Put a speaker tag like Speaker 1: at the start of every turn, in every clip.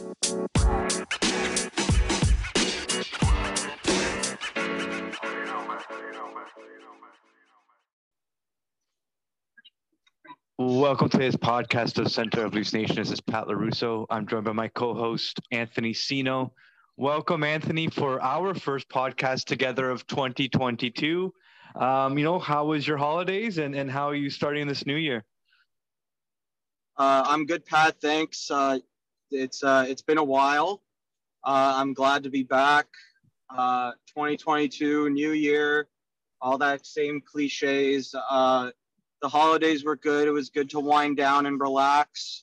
Speaker 1: Welcome to this podcast of Center of Leafs Nation. This is Pat LaRusso. I'm joined by my co-host, Anthony Sino. Welcome, Anthony, for our first podcast together of 2022. How was your holidays and how are you starting this new year?
Speaker 2: I'm good, Pat. Thanks. It's been a while. I'm glad to be back. 2022, new year, all that same cliches. The holidays were good. It was good to wind down and relax.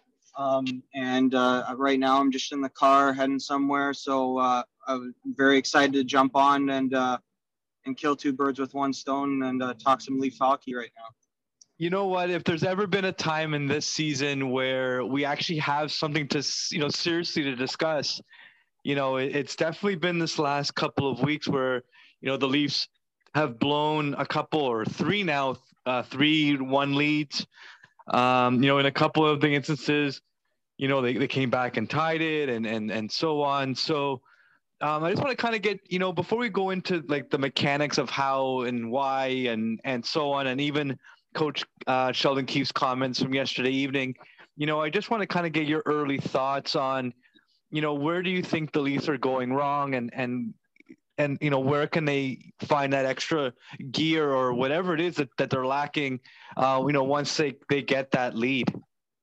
Speaker 2: Right now I'm just in the car heading somewhere. So I'm very excited to jump on and kill two birds with one stone and talk some Leaf hockey right now.
Speaker 1: You know what? If there's ever been a time in this season where we actually have something to, seriously to discuss, it's definitely been this last couple of weeks where, the Leafs have blown a couple or three now, 3-1 leads. In a couple of the instances, they came back and tied it and so on. So I just want to kind of get, before we go into like the mechanics of how and why and so on, and even Coach Sheldon Keefe's comments from yesterday evening, I just want to kind of get your early thoughts on, where do you think the Leafs are going wrong and where can they find that extra gear or whatever it is that they're lacking, once they get that lead?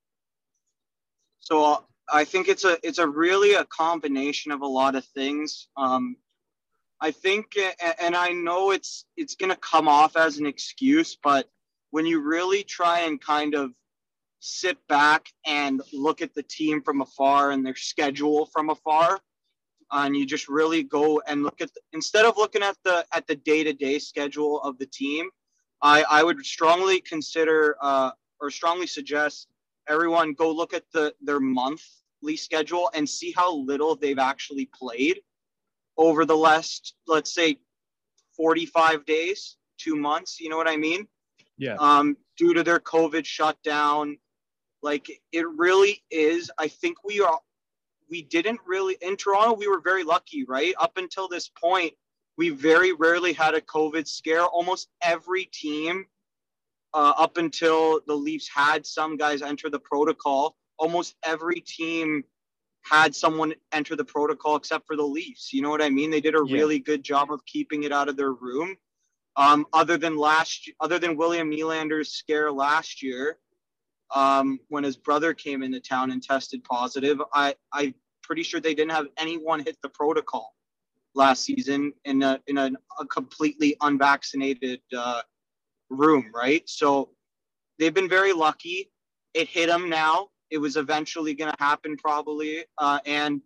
Speaker 2: So I think it's a really a combination of a lot of things. I think, and I know it's going to come off as an excuse, but when you really try and kind of sit back and look at the team from afar and their schedule from afar, and you just really go and look at instead of looking at the day-to-day schedule of the team, I would strongly consider or strongly suggest everyone go look at their monthly schedule and see how little they've actually played over the last, let's say, 45 days, 2 months. You know what I mean?
Speaker 1: Yeah.
Speaker 2: Due to their COVID shutdown, like it really is. I think we didn't really, in Toronto, we were very lucky, right? Up until this point, we very rarely had a COVID scare. Almost every team, up until the Leafs had some guys enter the protocol, almost every team had someone enter the protocol except for the Leafs. You know what I mean? They did a really good job of keeping it out of their room. Other than William Nylander's scare last year, when his brother came into town and tested positive, I'm pretty sure they didn't have anyone hit the protocol last season in a completely unvaccinated room, right? So they've been very lucky. It hit them now. It was eventually going to happen probably, and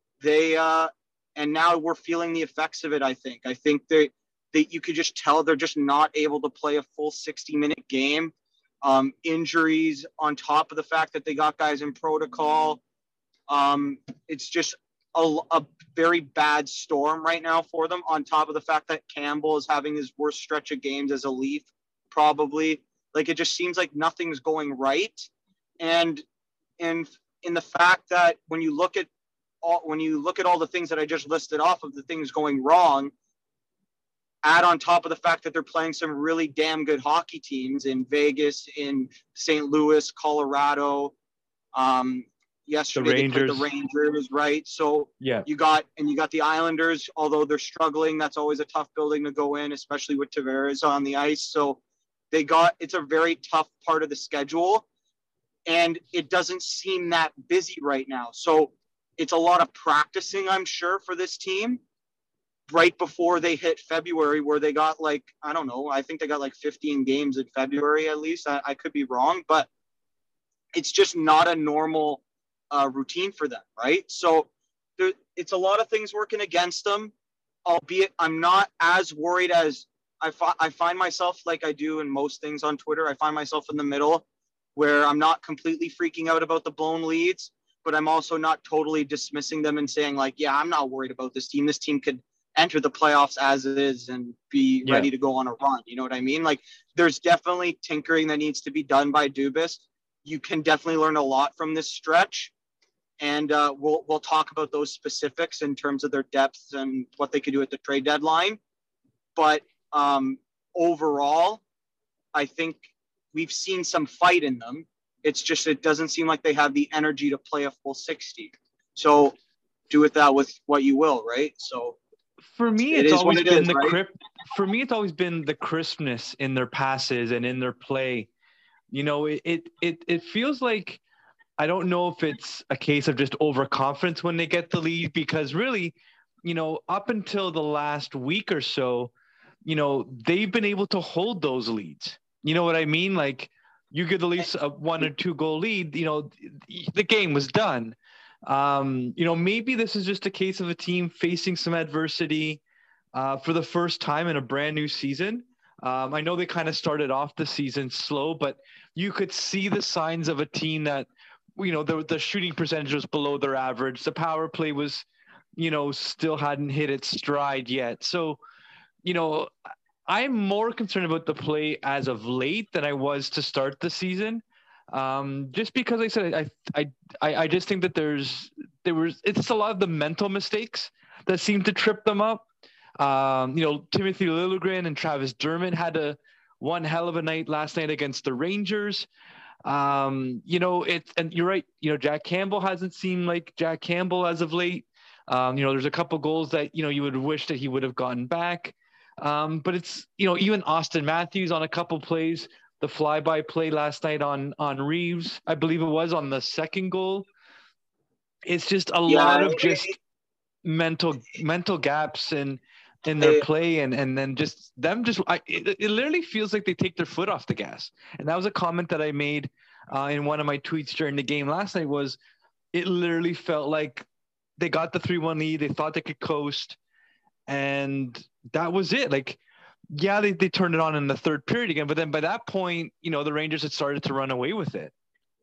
Speaker 2: now we're feeling the effects of it. I think that you could just tell they're just not able to play a full 60-minute game. Injuries on top of the fact that they got guys in protocol. It's just a very bad storm right now for them, on top of the fact that Campbell is having his worst stretch of games as a Leaf, probably. Like, it just seems like nothing's going right. And in the fact that when you look at all the things that I just listed off of the things going wrong, add on top of the fact that they're playing some really damn good hockey teams in Vegas, in St. Louis, Colorado. Yesterday they played the Rangers, right? So you got the Islanders, although they're struggling. That's always a tough building to go in, especially with Tavares on the ice. So it's a very tough part of the schedule, and it doesn't seem that busy right now. So it's a lot of practicing, I'm sure, for this team right before they hit February, where they got I think they got 15 games in February at least. I could be wrong, but it's just not a normal routine for them, right? So it's a lot of things working against them, albeit I'm not as worried as I find myself, like I do in most things on Twitter. I find myself in the middle where I'm not completely freaking out about the blown leads, but I'm also not totally dismissing them and saying I'm not worried about this team. This team could enter the playoffs as it is and be ready to go on a run. You know what I mean? There's definitely tinkering that needs to be done by Dubas. You can definitely learn a lot from this stretch. and we'll talk about those specifics in terms of their depth and what they could do at the trade deadline. But overall, I think we've seen some fight in them. It's just it doesn't seem like they have the energy to play a full 60. So do with that with what you will, right? So
Speaker 1: for me,
Speaker 2: it
Speaker 1: it's
Speaker 2: is what
Speaker 1: always
Speaker 2: it
Speaker 1: been
Speaker 2: is,
Speaker 1: the
Speaker 2: right?
Speaker 1: For me, it's always been the crispness in their passes and in their play. You know, it feels like, I don't know if it's a case of just overconfidence when they get the lead, because really, you know, up until the last week or so, you know, they've been able to hold those leads. You know what I mean? Like, you give the Leafs a 1 or 2 goal lead, you know, the game was done. You know, maybe this is just a case of a team facing some adversity for the first time in a brand new season. I know they kind of started off the season slow, but you could see the signs of a team that, you know, the shooting percentage was below their average. The power play was, you know, still hadn't hit its stride yet. So, you know, I'm more concerned about the play as of late than I was to start the season. Just because I said, I just think that it's a lot of the mental mistakes that seem to trip them up. You know, Timothy Liljegren and Travis Dermott had one hell of a night last night against the Rangers. You know, and you're right. You know, Jack Campbell hasn't seemed like Jack Campbell as of late. You know, there's a couple goals that, you know, you would wish that he would have gotten back. But it's, you know, even Austin Matthews on a couple plays, the flyby play last night on Reeves, I believe it was on the second goal. It's just a lot of just mental gaps in their play, and then just them it literally feels like they take their foot off the gas. And that was a comment that I made in one of my tweets during the game last night. Was it literally felt like they got the 3-1 lead, they thought they could coast, and that was it. Like, yeah, they turned it on in the third period again, but then by that point, you know, the Rangers had started to run away with it.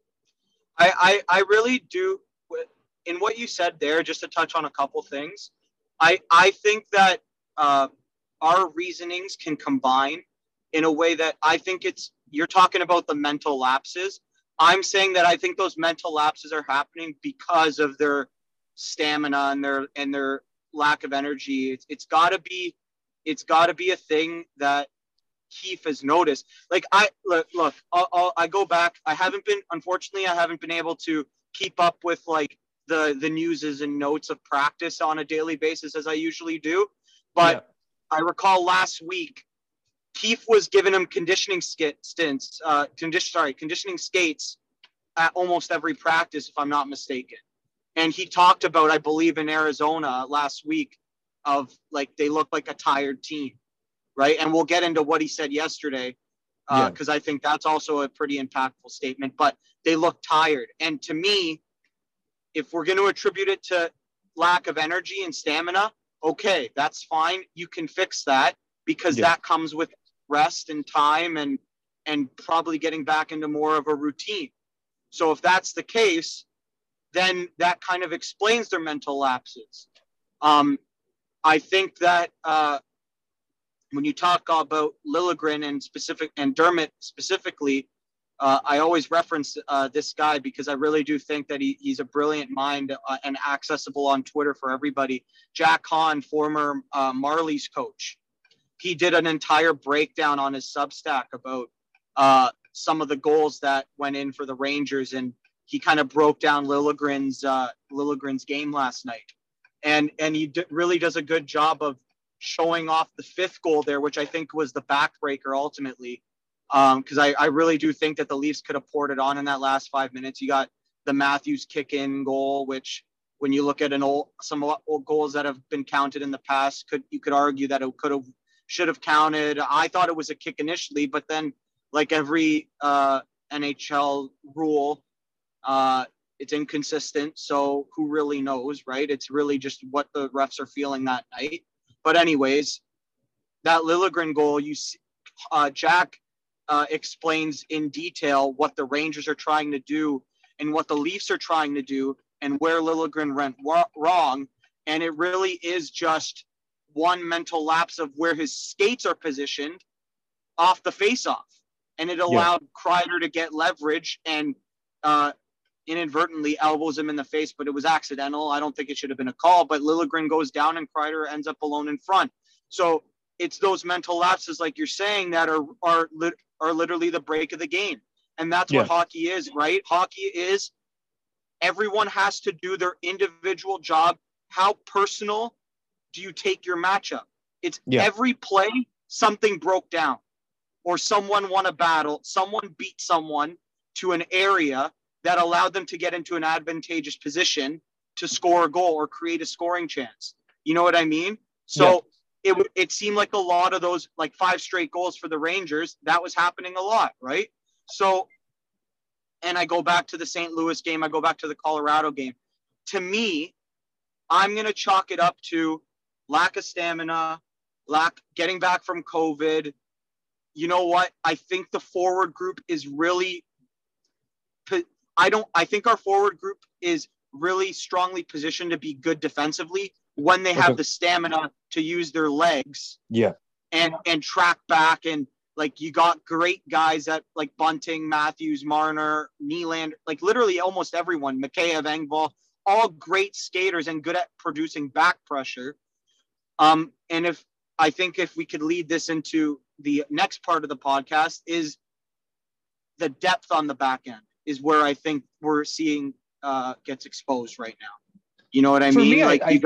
Speaker 2: I really do. In what you said there, just to touch on a couple things, I think that our reasonings can combine in a way that I think you're talking about the mental lapses. I'm saying that I think those mental lapses are happening because of their stamina and their lack of energy. It's got to be a thing that Keefe has noticed. Like, I go back. I haven't been able to keep up with like the newses and notes of practice on a daily basis as I usually do. But yeah. I recall last week, Keefe was giving him conditioning skates at almost every practice, if I'm not mistaken. And he talked about, I believe in Arizona last week, of like they look like a tired team, right? And we'll get into what he said yesterday, because I think that's also a pretty impactful statement. But they look tired. And to me, if we're going to attribute it to lack of energy and stamina, okay, that's fine. You can fix that, because that comes with rest and time and probably getting back into more of a routine. So if that's the case, then that kind of explains their mental lapses. I think that when you talk about Liljegren and Dermott specifically, I always reference this guy because I really do think that he's a brilliant mind and accessible on Twitter for everybody. Jack Hahn, former Marlies coach, he did an entire breakdown on his Substack about some of the goals that went in for the Rangers, and he kind of broke down Liljegren's game last night. And he really does a good job of showing off the fifth goal there, which I think was the backbreaker ultimately. Because I really do think that the Leafs could have poured it on in that last 5 minutes. You got the Matthews kick-in goal, which when you look at some old goals that have been counted in the past, you could argue that it should have counted. I thought it was a kick initially, but then like every NHL rule, it's inconsistent. So who really knows, right? It's really just what the refs are feeling that night. But anyways, that Liljegren goal, you see, Jack explains in detail what the Rangers are trying to do and what the Leafs are trying to do and where Liljegren went wrong. And it really is just one mental lapse of where his skates are positioned off the faceoff. And it allowed Kreider to get leverage and inadvertently elbows him in the face, but it was accidental. I don't think it should have been a call, but Liljegren goes down and Kreider ends up alone in front. So it's those mental lapses, like you're saying, that are literally the break of the game. And that's what hockey is, right? Hockey is everyone has to do their individual job. How personal do you take your matchup? It's every play, something broke down or someone won a battle, someone beat someone to an area that allowed them to get into an advantageous position to score a goal or create a scoring chance. You know what I mean? So it seemed like a lot of those, like 5 straight goals for the Rangers, that was happening a lot, right? So, and I go back to the St. Louis game, I go back to the Colorado game. To me, I'm going to chalk it up to lack of stamina, getting back from COVID. You know what? I think the forward group is really I think our forward group is really strongly positioned to be good defensively when they have the stamina to use their legs. And track back. And like, you got great guys that like Bunting, Matthews, Marner, Nylander, like literally almost everyone, Mikheyev, Engvall, all great skaters and good at producing back pressure. And I think if we could lead this into the next part of the podcast, is the depth on the back end is where I think we're seeing gets exposed right now. You know what I mean?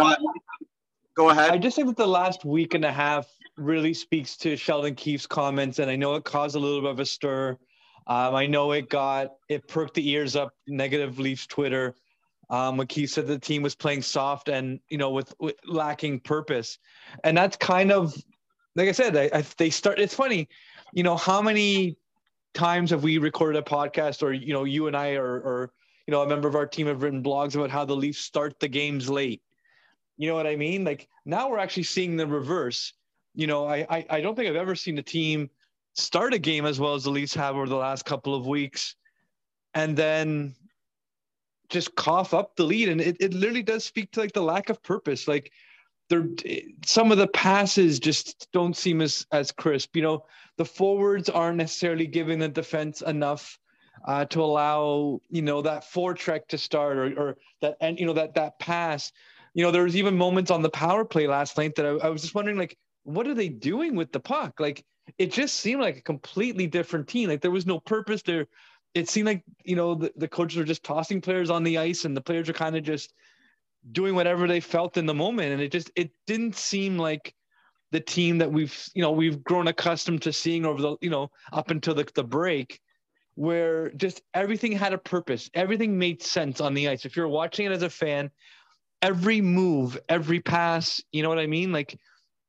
Speaker 2: Go ahead.
Speaker 1: I just think that the last week and a half really speaks to Sheldon Keefe's comments, and I know it caused a little bit of a stir. I know it perked the ears up, negative Leafs Twitter. When Keefe said the team was playing soft and, with lacking purpose. And that's kind of, like I said, it's funny, how many times have we recorded a podcast, or, you and I or a member of our team have written blogs about how the Leafs start the games late. You know what I mean? Like, now we're actually seeing the reverse. I don't think I've ever seen a team start a game as well as the Leafs have over the last couple of weeks, and then just cough up the lead. And it literally does speak to like the lack of purpose. Like, some of the passes just don't seem as crisp. The forwards aren't necessarily giving the defense enough to allow, that forecheck to start or that, and, that pass. There was even moments on the power play last night that I was just wondering, like, what are they doing with the puck? Like, it just seemed like a completely different team. Like, there was no purpose there. It seemed like, the coaches were just tossing players on the ice, and the players are kind of just doing whatever they felt in the moment. And it didn't seem like the team that we've grown accustomed to seeing over the, up until the break, where just everything had a purpose. Everything made sense on the ice. If you're watching it as a fan, every move, every pass, you know what I mean? Like,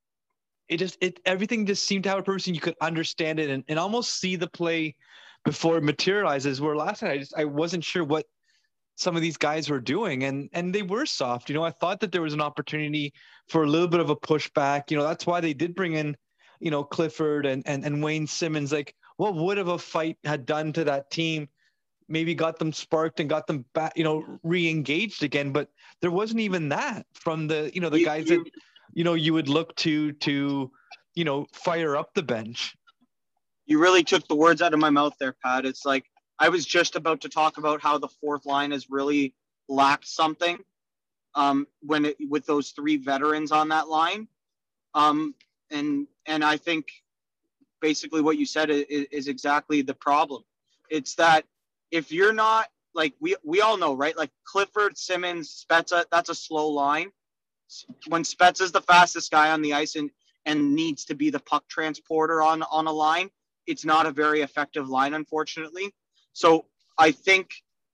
Speaker 1: everything just seemed to have a purpose, and you could understand it and almost see the play before it materializes. Where last night I wasn't sure what some of these guys were doing, and they were soft. I thought that there was an opportunity for a little bit of a pushback. That's why they did bring in, Clifford and Wayne Simmons. Like, what would have a fight had done to that team? Maybe got them sparked and got them back, re-engaged again. But there wasn't even that from the guys that, you would look to, fire up the bench.
Speaker 2: You really took the words out of my mouth there, Pat. It's like, I was just about to talk about how the fourth line has really lacked something with those 3 veterans on that line. And I think basically what you said is exactly the problem. It's that if you're not, like, we all know, right? Like, Clifford, Simmons, Spezza, that's a slow line. When Spezza's the fastest guy on the ice and needs to be the puck transporter on a line, it's not a very effective line, unfortunately. So I think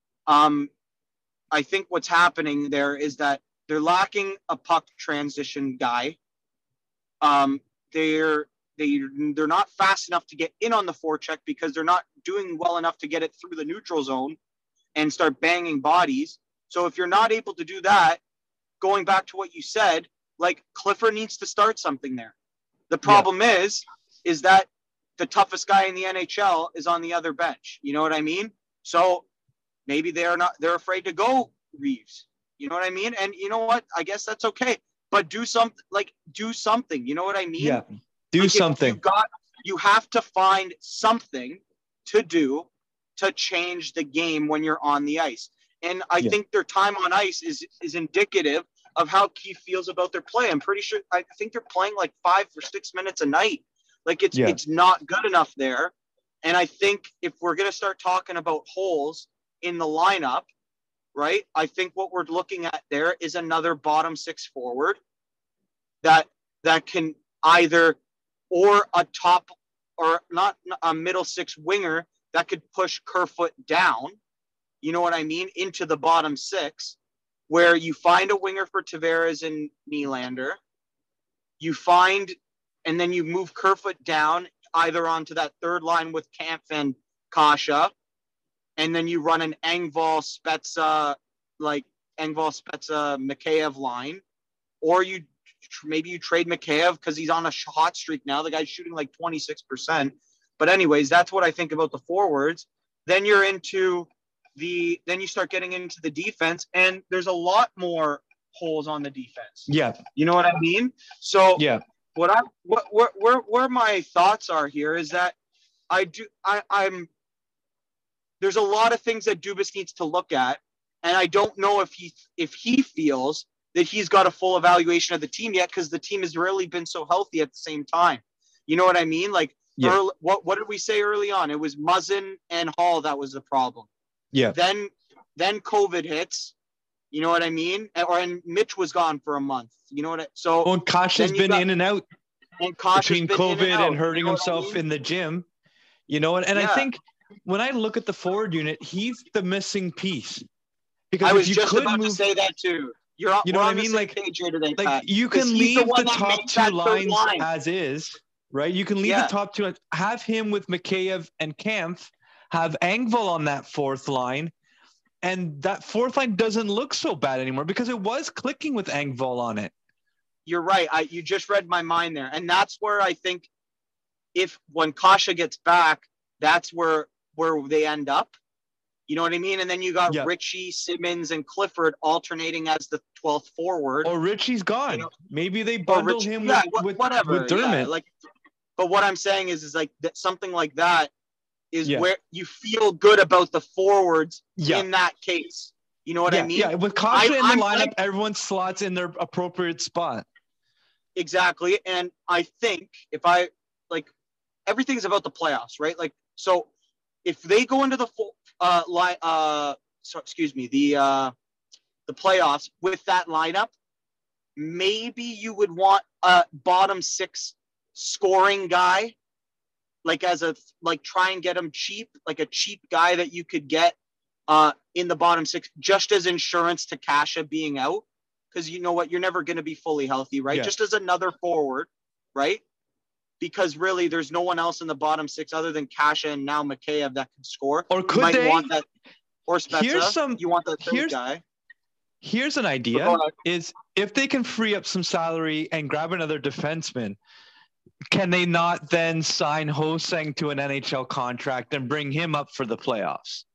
Speaker 2: what's happening there is that they're lacking a puck transition guy. They're not fast enough to get in on the forecheck because they're not doing well enough to get it through the neutral zone and start banging bodies. So if you're not able to do that, going back to what you said, like, Clifford needs to start something there. The problem is that the toughest guy in the NHL is on the other bench. You know what I mean? So maybe they're afraid to go Reeves. You know what I mean? And you know what? I guess that's okay. But do something. You know what I mean?
Speaker 1: Yeah. Do something.
Speaker 2: You have to find something to do to change the game when you're on the ice. And I think their time on ice is indicative of how Keefe feels about their play. I'm pretty sure, I think they're playing like 5 or 6 minutes a night. Like it's not good enough there. And I think if we're going to start talking about holes in the lineup, right, I think what we're looking at there is another bottom 6 forward that can either, or a top, or not a middle 6 winger that could push Kerfoot down, you know what I mean, into the bottom 6, where you find a winger for Tavares and Nylander, you find, and then you move Kerfoot down either onto that third line with Kampf and Kasha, and then you run an Engvall Spezza Mikheyev line, or maybe you trade Mikheyev because he's on a hot streak now. The guy's shooting like 26%. But anyways, that's what I think about the forwards. Then you start getting into the defense, and there's a lot more holes on the defense.
Speaker 1: Yeah.
Speaker 2: You know what I mean? So where my thoughts are here is that there's a lot of things that Dubas needs to look at, and I don't know if he feels that he's got a full evaluation of the team yet, because the team has really been so healthy at the same time. You know what I mean? Like, what did we say early on? It was Muzzin and Hall that was the problem.
Speaker 1: Yeah.
Speaker 2: Then COVID hits. You know what I mean? And Mitch was gone for a month. You know what?
Speaker 1: And Kasha's been in and out.
Speaker 2: And Kasha's
Speaker 1: between
Speaker 2: been
Speaker 1: COVID and hurting himself in the gym. You know, and I think when I look at the forward unit, he's the missing piece. Because
Speaker 2: I was just about to say that too. You know what I mean? Like
Speaker 1: you can leave the top 2 lines as is, right? You can leave the top 2, have him with Mikheyev and Kampf, have Engvall on that 4th line, and that 4th line doesn't look so bad anymore because it was clicking with Engvall on it.
Speaker 2: You're right. You just read my mind there, and that's where I think when Kasha gets back, that's where they end up. You know what I mean? And then you got Ritchie, Simmons, and Clifford alternating as the 12th forward.
Speaker 1: Or Ritchie's gone. You know? Maybe they bundle him with Dermott.
Speaker 2: Yeah, but what I'm saying is like that something like that is where you feel good about the forwards in that case. You know what I mean?
Speaker 1: Yeah, with Kasha in the lineup, everyone slots in their appropriate spot.
Speaker 2: Exactly. And I think everything's about the playoffs, right? Like, so if they go into the the playoffs with that lineup, maybe you would want a bottom 6 scoring guy, try and get him cheap, like a cheap guy that you could get in the bottom 6, just as insurance to Kasha being out. Because you know what, you're never going to be fully healthy, right? Just as another forward, right? Because really, there's no one else in the bottom 6 other than Kasha and now Mikheyev that can score.
Speaker 1: Or could they
Speaker 2: want that? Or Spezza. You want that third guy.
Speaker 1: Here's an idea: is if they can free up some salary and grab another defenseman, can they not then sign Ho-Sang to an NHL contract and bring him up for the playoffs?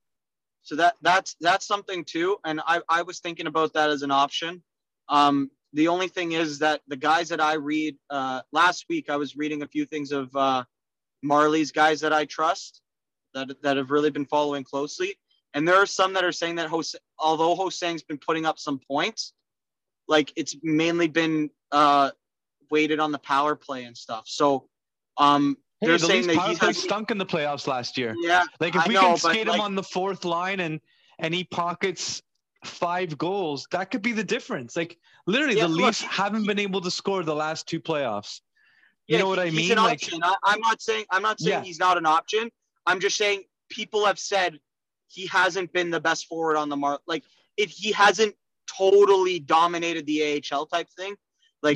Speaker 2: So that's something too, and I was thinking about that as an option. The only thing is that the guys that I read last week, I was reading a few things of Marley's guys that I trust that have really been following closely, and there are some that are saying that although Ho-Sang's been putting up some points, like it's mainly been weighted on the power play and stuff. So they're saying that he
Speaker 1: stunk in the playoffs last year.
Speaker 2: Yeah,
Speaker 1: like if we can skate him on the 4th line and he pockets 5 goals, that could be the difference. Like literally, the Leafs haven't been able to score the last 2 playoffs. You know what I mean?
Speaker 2: He's an option. I'm not saying he's not an option. I'm just saying people have said he hasn't been the best forward on the mark. Like if he hasn't totally dominated the AHL type thing. Like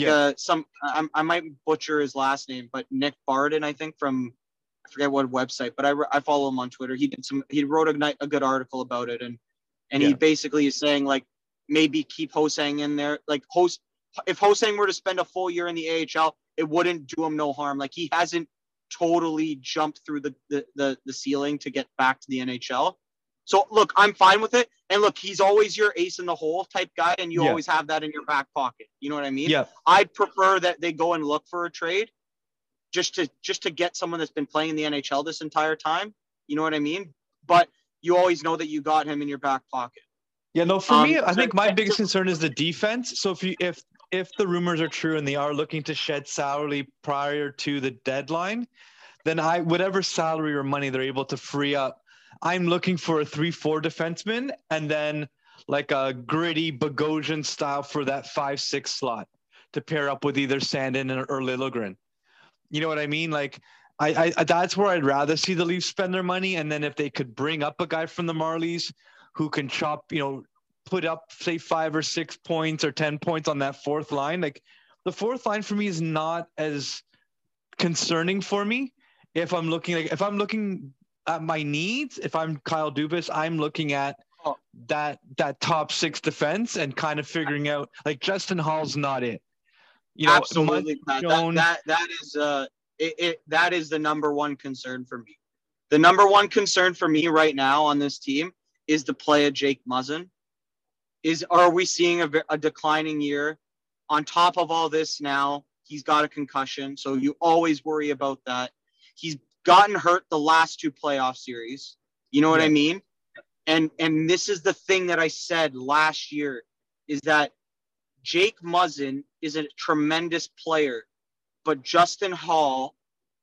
Speaker 2: I might butcher his last name, but Nick Barden, I think, from I forget what website, but I follow him on Twitter. He wrote a good article about it, and he basically is saying like maybe keep Ho-Sang in there. Like if Ho-Sang were to spend a full year in the AHL, it wouldn't do him no harm. Like he hasn't totally jumped through the ceiling to get back to the NHL. So look, I'm fine with it. And look, he's always your ace in the hole type guy, and you always have that in your back pocket. You know what I mean?
Speaker 1: Yeah.
Speaker 2: I'd prefer that they go and look for a trade just to get someone that's been playing in the NHL this entire time. You know what I mean? But you always know that you got him in your back pocket.
Speaker 1: Yeah, no, for me, I
Speaker 2: So
Speaker 1: think my biggest concern is the defense. So if the rumors are true and they are looking to shed salary prior to the deadline, then whatever salary or money they're able to free up, I'm looking for a 3-4 defenseman and then like a gritty Bogosian style for that 5-6 slot to pair up with either Sandin or Liljegren. You know what I mean? Like I that's where I'd rather see the Leafs spend their money. And then if they could bring up a guy from the Marlies who can put up say 5 or 6 points or 10 points on that fourth line. Like the fourth line for me is not as concerning for me. If I'm looking at my needs, if I'm Kyle Dubas, I'm looking at that top 6 defense and kind of figuring out like Justin Hall's not it.
Speaker 2: Absolutely, Pat. That is the number one concern for me. The number one concern for me right now on this team is the play of Jake Muzzin. Are we seeing a declining year? On top of all this now, he's got a concussion, so you always worry about that. He's gotten hurt the last 2 playoff series. You know what I mean? And this is the thing that I said last year is that Jake Muzzin is a tremendous player, but Justin Hall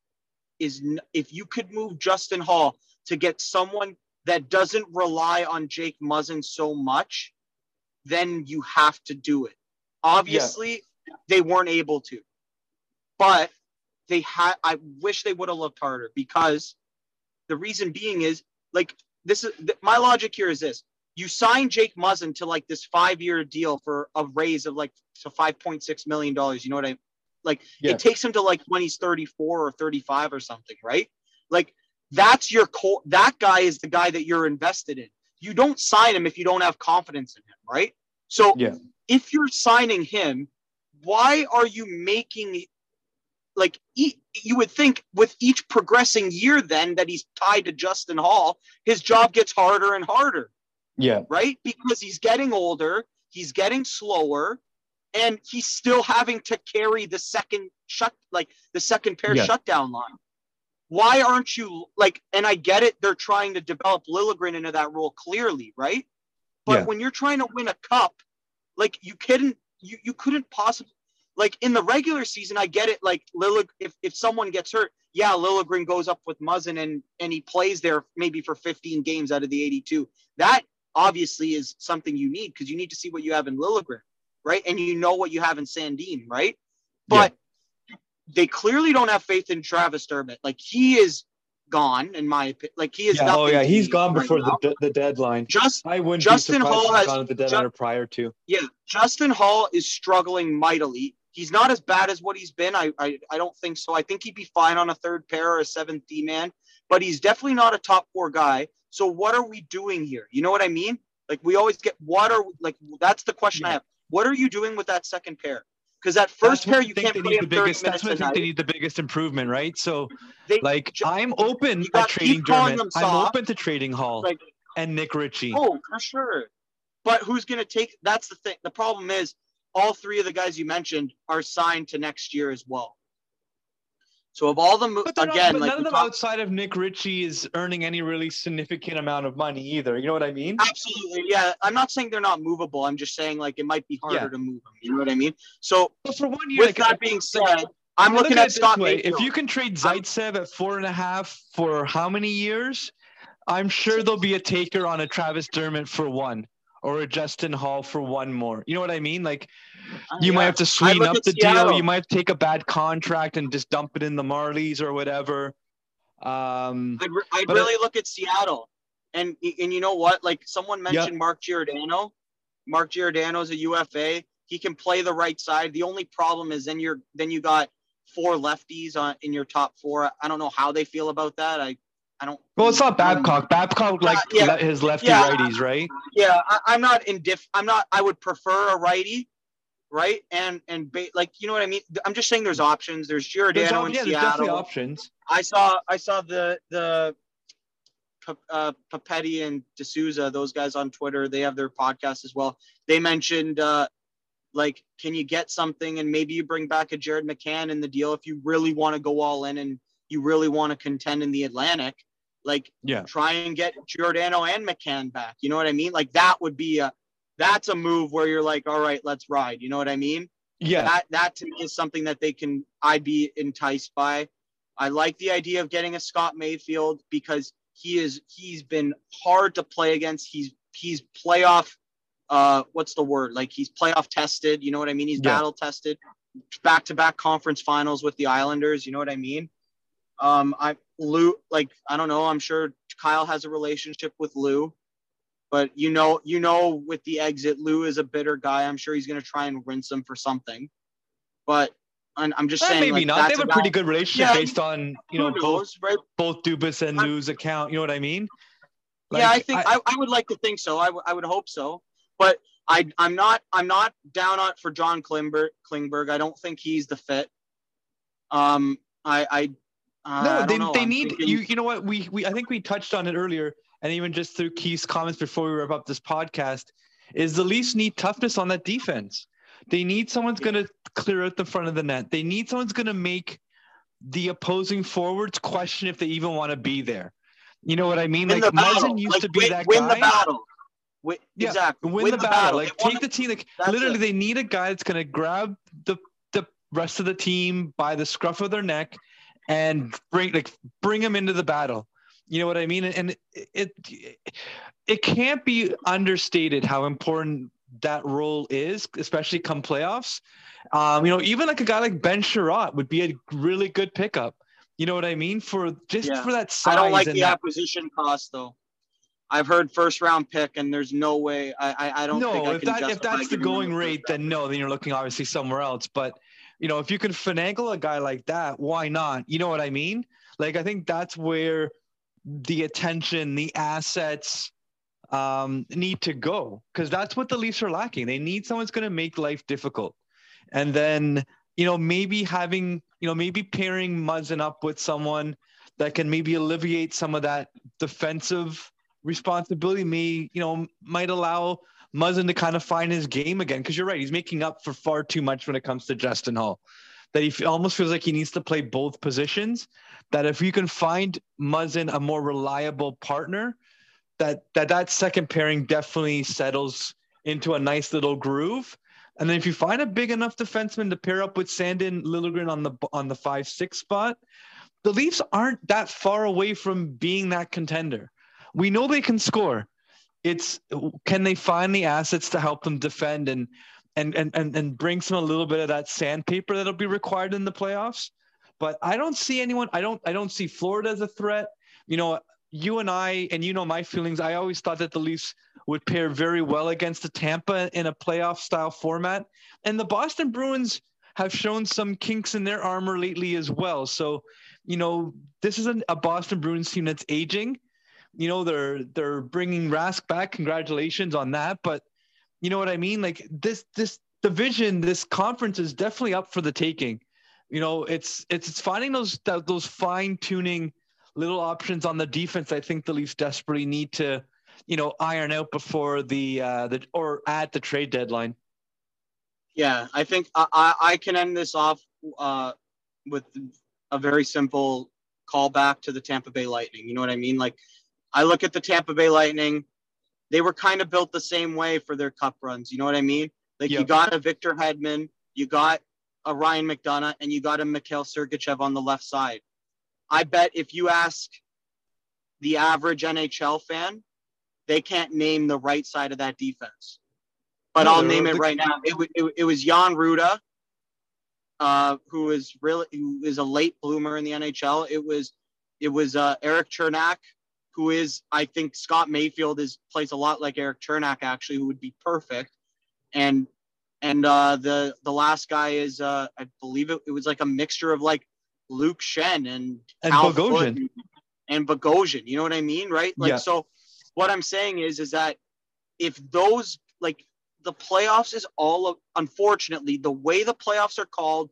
Speaker 2: if you could move Justin Hall to get someone that doesn't rely on Jake Muzzin so much, then you have to do it. Obviously, they weren't able to, but I wish they would have looked harder because the reason being is like, my logic here is this. You sign Jake Muzzin to like this 5-year deal for a raise of like to $5.6 million. You know what I mean? Like it takes him to like when he's 34 or 35 or something, right? Like that's that guy is the guy that you're invested in. You don't sign him if you don't have confidence in him, right? So if you're signing him, why are you making like you would think with each progressing year then that he's tied to Justin Hall, his job gets harder and harder.
Speaker 1: Yeah.
Speaker 2: Right? Because he's getting older, he's getting slower, and he's still having to carry the second pair shutdown line. Why aren't you like, and I get it, they're trying to develop Liljegren into that role clearly, right? But when you're trying to win a cup, like you couldn't possibly, like in the regular season, I get it. Like if someone gets hurt, Liljegren goes up with Muzzin and he plays there maybe for 15 games out of the 82. That obviously is something you need because you need to see what you have in Liljegren, right? And you know what you have in Sandin, right? But they clearly don't have faith in Travis Dermott. Like he is gone, in my opinion. Like he is nothing.
Speaker 1: He's gone before the deadline. I wouldn't
Speaker 2: Justin
Speaker 1: be surprised
Speaker 2: Hall
Speaker 1: if he's gone at the deadline or prior to.
Speaker 2: Yeah, Justin Hall is struggling mightily. He's not as bad as what he's been. I don't think so. I think he'd be fine on a third pair or a 7th D man, but he's definitely not a top 4 guy. So what are we doing here? You know what I mean? Like we always get that's the question I have. What are you doing with that second pair? Because that first pair you can't play him 30 minutes
Speaker 1: That's what I think they need the biggest improvement, right? So I'm open to trading Dermott. I'm open to trading Hall and Nick Ritchie.
Speaker 2: Oh, for sure. But who's going to take – that's the thing. The problem is all 3 of the guys you mentioned are signed to next year as well. So of all them,
Speaker 1: none of them outside of Nick Ritchie is earning any really significant amount of money either. You know what I mean?
Speaker 2: Absolutely, yeah. I'm not saying they're not movable. I'm just saying like it might be harder to move them. You know what I mean? So
Speaker 1: for 1 year,
Speaker 2: with that being said, I'm looking at Scott Mayfield.
Speaker 1: If you can trade Zaitsev at 4.5 for how many years, I'm sure there'll be a taker on a Travis Dermott for 1 or a Justin Hall for 1 more. You know what I mean? Like you might have to sweeten up the deal. You might take a bad contract and just dump it in the Marlies or whatever.
Speaker 2: I'd really look at Seattle. And you know what? Like someone mentioned Mark Giordano. Mark Giordano's a UFA. He can play the right side. The only problem is then you got 4 lefties in your top 4. I don't know how they feel about that. I don't.
Speaker 1: Well, it's not Babcock. Babcock his lefty righties, right?
Speaker 2: Yeah, I'm not I would prefer a righty, right? And like you know what I mean. I'm just saying there's options. There's Giordano in Seattle.
Speaker 1: There's definitely options.
Speaker 2: I saw the Papetti and D'Souza, those guys on Twitter. They have their podcast as well. They mentioned like, can you get something and maybe you bring back a Jared McCann in the deal if you really want to go all in and you really want to contend in the Atlantic. Like,
Speaker 1: Yeah.
Speaker 2: try and get Giordano and McCann back. You know what I mean? Like, that's a move where you're like, all right, let's ride. You know what I mean?
Speaker 1: Yeah.
Speaker 2: That to me is something that I'd be enticed by. I like the idea of getting a Scott Mayfield because he's been hard to play against. He's playoff, what's the word? Like, he's playoff tested. You know what I mean? He's battle tested, back-to-back conference finals with the Islanders. You know what I mean? Lou, like, I don't know. I'm sure Kyle has a relationship with Lou, but you know, with the exit, Lou is a bitter guy. I'm sure he's going to try and rinse him for something, but I'm just saying,
Speaker 1: maybe
Speaker 2: like,
Speaker 1: not. They have a pretty good relationship based on,
Speaker 2: knows, right?
Speaker 1: both Dubas and Lou's account. You know what I mean?
Speaker 2: Like, yeah, I think I would like to think so. I would hope so, but I'm not down on for John Klingberg. I don't think he's the fit. No,
Speaker 1: they need you. You know what? I think we touched on it earlier, and even just through Keith's comments before we wrap up this podcast, is the Leafs need toughness on that defense. They need someone's going to clear out the front of the net. They need someone's going to make the opposing forwards question if they even want to be there. You know what I mean? Like, Muzzin used to be that guy.
Speaker 2: Win the battle. Exactly.
Speaker 1: Win the battle. Like, take the team. Like, literally, they need a guy that's going to grab the rest of the team by the scruff of their neck and bring them into the battle. You know what I mean? And it can't be understated how important that role is, especially come playoffs. Even like a guy like Ben Sherratt would be a really good pickup. You know what I mean? For that size.
Speaker 2: I don't like the acquisition cost, though. I've heard first round pick, and there's no way. I don't think I can justify.
Speaker 1: If that's the going rate, then you're looking obviously somewhere else. But if you can finagle a guy like that, why not? You know what I mean? Like, I think that's where the attention, the assets need to go, because that's what the Leafs are lacking. They need someone who's going to make life difficult. And then, maybe pairing Muzzin up with someone that can maybe alleviate some of that defensive responsibility might allow Muzzin to kind of find his game again. Because you're right, he's making up for far too much when it comes to Justin Holl. That he almost feels like he needs to play both positions. That if you can find Muzzin a more reliable partner, that second pairing definitely settles into a nice little groove. And then if you find a big enough defenseman to pair up with Sandin Liljegren on the 5-6 spot, the Leafs aren't that far away from being that contender. We know they can score. It's, can they find the assets to help them defend and bring a little bit of that sandpaper that'll be required in the playoffs? But I don't see anyone. I don't see Florida as a threat. You and I, and my feelings, I always thought that the Leafs would pair very well against the Tampa in a playoff style format. And the Boston Bruins have shown some kinks in their armor lately as well. So, this is a Boston Bruins team that's aging. They're bringing Rask back. Congratulations on that. But you know what I mean? Like, this division, this conference is definitely up for the taking. It's finding those fine tuning little options on the defense. I think the Leafs desperately need to, iron out before or at the trade deadline.
Speaker 2: Yeah, I think I can end this off with a very simple callback to the Tampa Bay Lightning. You know what I mean? Like, I look at the Tampa Bay Lightning, they were kind of built the same way for their cup runs. You know what I mean? Like, You got a Victor Hedman, you got a Ryan McDonagh, and you got a Mikhail Sergachev on the left side. I bet if you ask the average NHL fan, they can't name the right side of that defense. But I'll name it right now. It was Jan Ruda, who is a late bloomer in the NHL. It was Erik Cernak, who is, I think Scott Mayfield plays a lot like Erik Cernak, actually, who would be perfect. And the last guy is I believe it was like a mixture of like Luke Shen and
Speaker 1: Bogosian.
Speaker 2: And Bogosian. You know what I mean? Right? Like, So what I'm saying is that if those, like, the playoffs is unfortunately, the way the playoffs are called,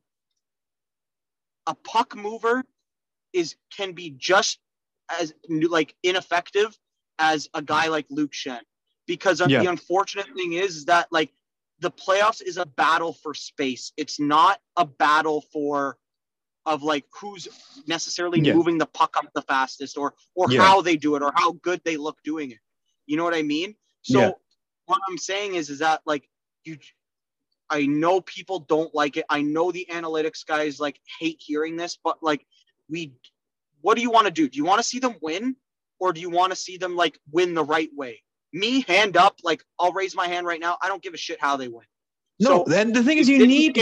Speaker 2: a puck mover can be just as like ineffective as a guy like Luke Shen, because the unfortunate thing is that, like, the playoffs is a battle for space. It's not a battle for of like who's necessarily
Speaker 1: Yeah.
Speaker 2: moving the puck up the fastest or
Speaker 1: Yeah.
Speaker 2: how they do it or how good they look doing it. You know what I mean? So
Speaker 1: Yeah.
Speaker 2: what I'm saying is that like I know people don't like it. I know the analytics guys like hate hearing this, but like what do you want to do? Do you want to see them win or do you want to see them like win the right way? Me, hand up, like I'll raise my hand right now. I don't give a shit how they win.
Speaker 1: No,
Speaker 2: So
Speaker 1: and the thing is,
Speaker 2: if
Speaker 1: you
Speaker 2: this
Speaker 1: need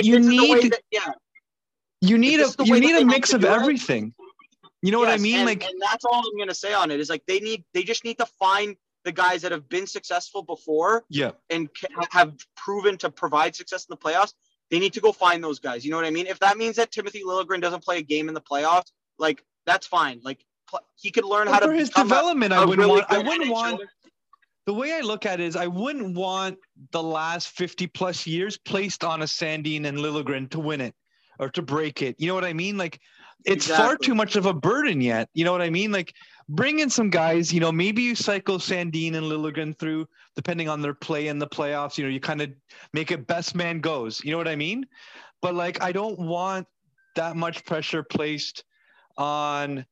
Speaker 2: is the way
Speaker 1: a
Speaker 2: that they have
Speaker 1: mix
Speaker 2: to
Speaker 1: of
Speaker 2: do it,
Speaker 1: everything. You know what I mean?
Speaker 2: and that's all I'm gonna say on it is like they just need to find the guys that have been successful before
Speaker 1: yeah.
Speaker 2: and have proven to provide success in the playoffs. They need to go find those guys. You know what I mean? If that means that Timothy Liljegren doesn't play a game in the playoffs, like that's fine. Like he could learn how to
Speaker 1: for his
Speaker 2: become
Speaker 1: development.
Speaker 2: a
Speaker 1: I wouldn't
Speaker 2: really
Speaker 1: want. I
Speaker 2: good
Speaker 1: wouldn't want.
Speaker 2: NHLer.
Speaker 1: The way I look at it is, I wouldn't want the last 50 plus years placed on a Sandin and Liljegren to win it or to break it. You know what I mean? Like, it's far too much of a burden yet. You know what I mean? Like, bring in some guys. You know, maybe you cycle Sandin and Liljegren through, depending on their play in the playoffs. You know, you kind of make it best man goes. You know what I mean? But like, I don't want that much pressure placed on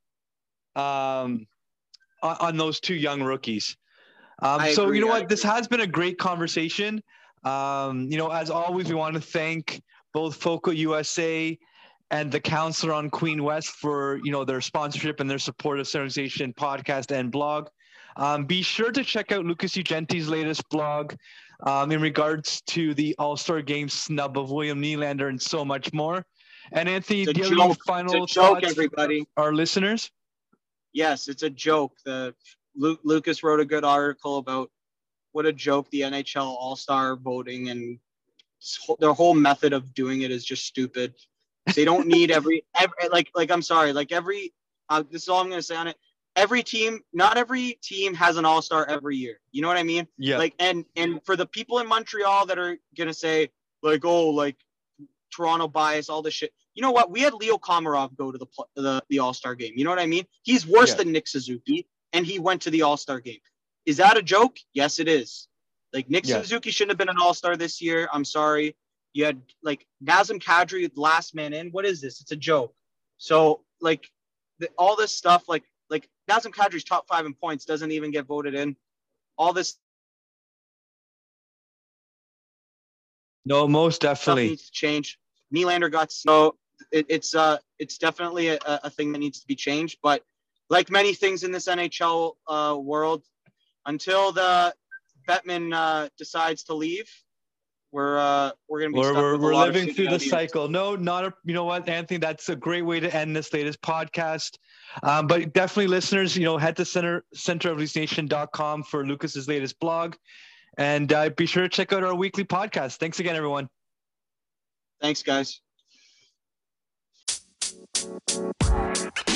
Speaker 1: those two young rookies. So you know what? This has been a great conversation. You know, as always, we want to thank both Foco USA and the Counselor on Queen West for, you know, their sponsorship and their support of Center Station podcast and blog. Be sure to check out Lucas Ugenti's latest blog in regards to the All-Star Game snub of William Nylander and so much more. And Anthony, do you have any final thoughts, everybody, for our listeners?
Speaker 2: Yes, it's a joke. Lucas wrote a good article about what a joke the NHL All-Star voting and their whole method of doing it is just stupid. They don't need every I'm sorry, like every this is all I'm going to say on it. Not every team has an All-Star every year. You know what I mean?
Speaker 1: Yeah.
Speaker 2: Like and for the people in Montreal that are going to say like, oh, like Toronto bias, all this shit. You know what? We had Leo Komarov go to the All-Star game. You know what I mean? He's worse than Nick Suzuki, and he went to the All-Star game. Is that a joke? Yes, it is. Like Nick Suzuki shouldn't have been an All-Star this year. I'm sorry. You had like Nazem Kadri, last man in. What is this? It's a joke. So like all this stuff, like Nazem Kadri's top 5 in points doesn't even get voted in. All this.
Speaker 1: No, most definitely
Speaker 2: stuff needs to change. Nylander got so it's definitely a thing that needs to be changed. But like many things in this NHL world, until the Bettman decides to leave, we're gonna be stuck with
Speaker 1: we're living through the cycle. No, not a, you know what, Anthony, that's a great way to end this latest podcast. But definitely, listeners, you know, head to centerofleafsnation.com for Lucas's latest blog, and be sure to check out our weekly podcast. Thanks again, everyone.
Speaker 2: Thanks, guys.